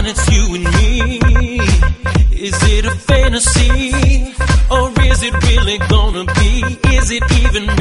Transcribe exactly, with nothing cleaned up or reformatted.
mind, it's you and me. Is it a fantasy, or is it really gonna be? Is it even